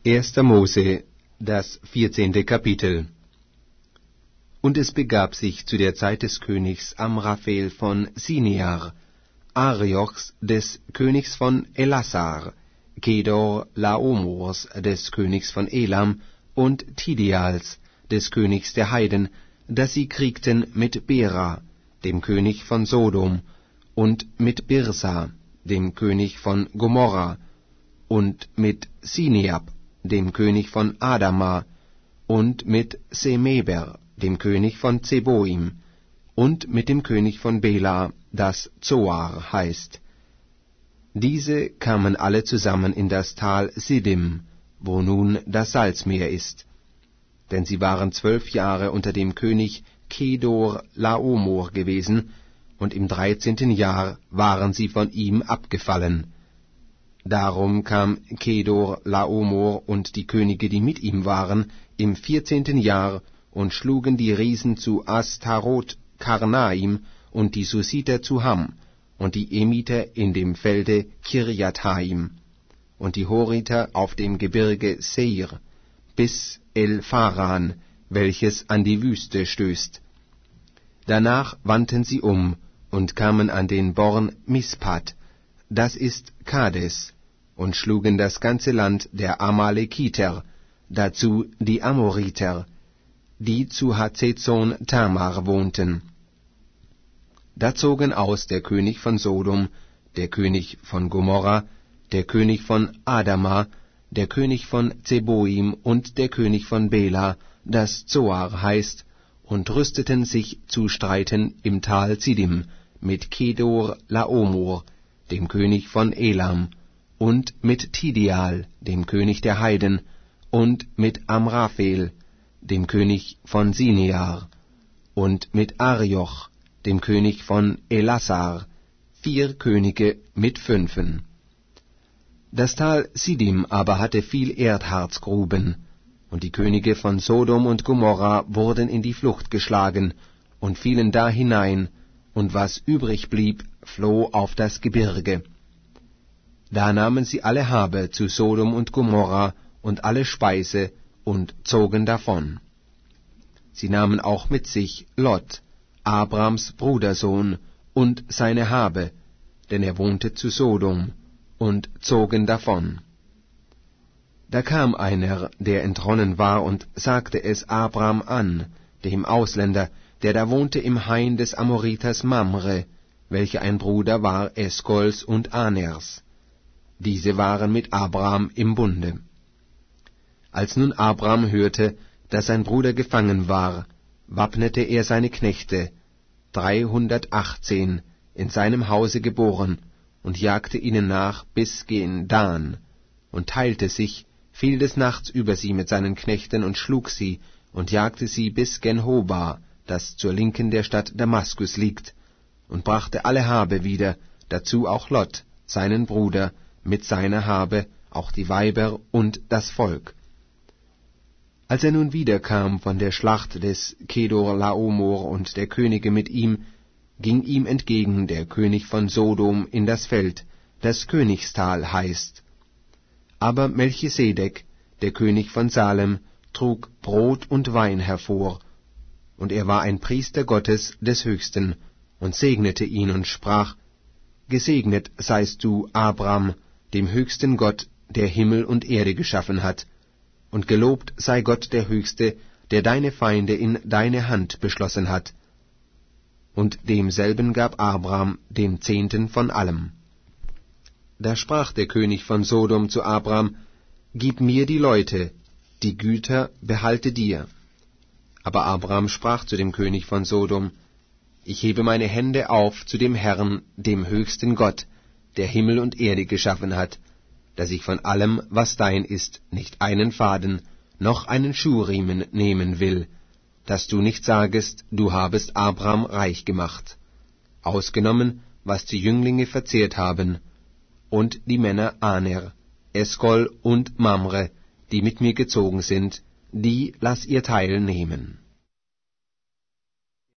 1. Mose, das 14. Kapitel. Und es begab sich zu der Zeit des Königs Amraphel von Sinear, Ariochs des Königs von Elassar, Kedor Laomors des Königs von Elam und Tidials des Königs der Heiden, dass sie kriegten mit Bera, dem König von Sodom, und mit Birsa, dem König von Gomorra, und mit Sineab, dem König von Adama, und mit Semeber, dem König von Zeboim, und mit dem König von Bela, das Zoar heißt. Diese kamen alle zusammen in das Tal Siddim, wo nun das Salzmeer ist. Denn sie waren 12 Jahre unter dem König Kedor Laomor gewesen, und im 13. Jahr waren sie von ihm abgefallen. Darum kam Kedor Laomor und die Könige, die mit ihm waren, im 14. Jahr und schlugen die Riesen zu Astarot Karnaim und die Susiter zu Ham und die Emiter in dem Felde Kirjathaim und die Horiter auf dem Gebirge Seir bis El-Pharan, welches an die Wüste stößt. Danach wandten sie um und kamen an den Born Mispat, das ist Kades, und schlugen das ganze Land der Amalekiter, dazu die Amoriter, die zu Hazezon Tamar wohnten. Da zogen aus der König von Sodom, der König von Gomorra, der König von Adama, der König von Zeboim und der König von Bela, das Zoar heißt, und rüsteten sich zu streiten im Tal Siddim mit Kedor Laomor, dem König von Elam, und mit Tidial, dem König der Heiden, und mit Amraphel, dem König von Sinear, und mit Arioch, dem König von Elassar, 4 Könige mit 5. Das Tal Siddim aber hatte viel Erdharzgruben, und die Könige von Sodom und Gomorra wurden in die Flucht geschlagen und fielen da hinein, und was übrig blieb, floh auf das Gebirge. Da nahmen sie alle Habe zu Sodom und Gomorra und alle Speise und zogen davon. Sie nahmen auch mit sich Lot, Abrams Brudersohn, und seine Habe, denn er wohnte zu Sodom, und zogen davon. Da kam einer, der entronnen war, und sagte es Abram an, dem Ausländer, der da wohnte im Hain des Amoriters Mamre, welcher ein Bruder war Eskols und Aners. Diese waren mit Abram im Bunde. Als nun Abram hörte, dass sein Bruder gefangen war, wappnete er seine Knechte, 318, in seinem Hause geboren, und jagte ihnen nach bis gen Dan, und teilte sich, fiel des Nachts über sie mit seinen Knechten und schlug sie, und jagte sie bis gen Hoba, das zur Linken der Stadt Damaskus liegt, und brachte alle Habe wieder, dazu auch Lot, seinen Bruder, mit seiner Habe, auch die Weiber und das Volk. Als er nun wiederkam von der Schlacht des Kedor Laomor und der Könige mit ihm, ging ihm entgegen der König von Sodom in das Feld, das Königstal heißt. Aber Melchisedek, der König von Salem, trug Brot und Wein hervor, und er war ein Priester Gottes des Höchsten, und segnete ihn und sprach, Gesegnet seist du, Abram, dem höchsten Gott, der Himmel und Erde geschaffen hat, und gelobt sei Gott der Höchste, der deine Feinde in deine Hand beschlossen hat. Und demselben gab Abram den 10. von allem. Da sprach der König von Sodom zu Abram, Gib mir die Leute, die Güter behalte dir. Aber Abram sprach zu dem König von Sodom, Ich hebe meine Hände auf zu dem Herrn, dem höchsten Gott, der Himmel und Erde geschaffen hat, dass ich von allem, was dein ist, nicht einen Faden, noch einen Schuhriemen nehmen will, dass du nicht sagest, du habest Abram reich gemacht, ausgenommen, was die Jünglinge verzehrt haben, und die Männer Aner, Eskol und Mamre, die mit mir gezogen sind, die lass ihr Teil nehmen.